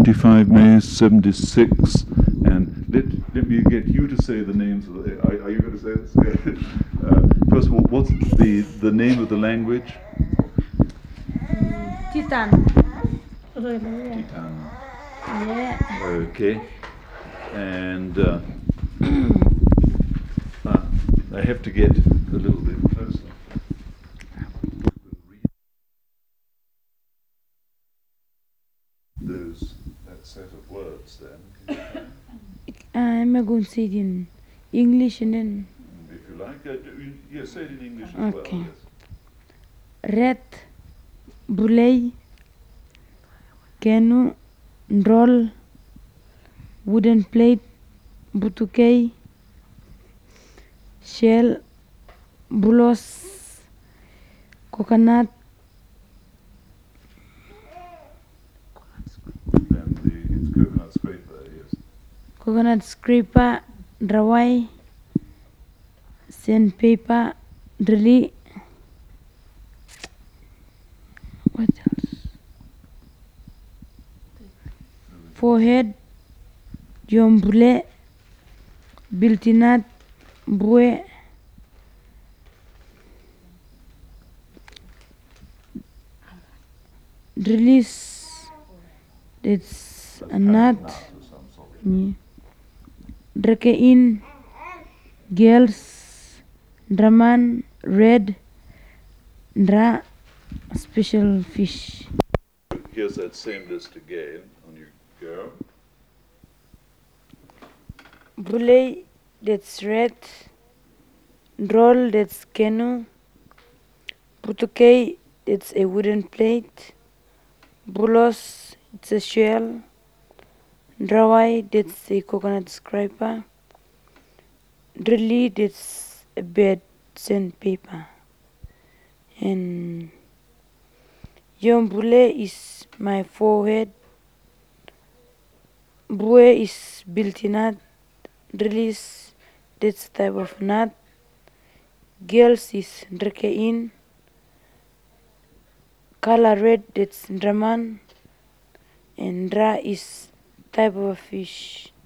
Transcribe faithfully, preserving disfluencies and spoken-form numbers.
twenty-five May seventy-six, and let, let me get you to say the names of the, are, are you going to say this? uh, first of all, what's the, the name of the language? Titan. Titan. Yeah. Okay. And uh, uh, I have to get a little bit closer. Those, that set of words then. I'm going to say it in English and then. If you like, uh, yeah, say it in English as Okay. well. Yes. Red, bulay, canoe, roll, wooden plate, butukay, shell, bulos, coconut, And the, it's coconut scraper, yes. coconut scraper, drawai, sandpaper, drilly. What else? Forehead, jombule, biltinat, bue, release. It's a nut. Yeah. Drakein, girls, draman, red, dra, special fish. Here's that same list again. On you go. Bulay, that's red. Roll, that's canoe. Putukay, it's a wooden plate. Bulos, it's a shell. Drawai, that's a coconut scraper. Drilly, that's a bed sandpaper. And Yombule is my forehead. Bue is built-in nut. Drillis, that's type of nut. Girls is drkein. Color red, that's draman. And dra is type of fish.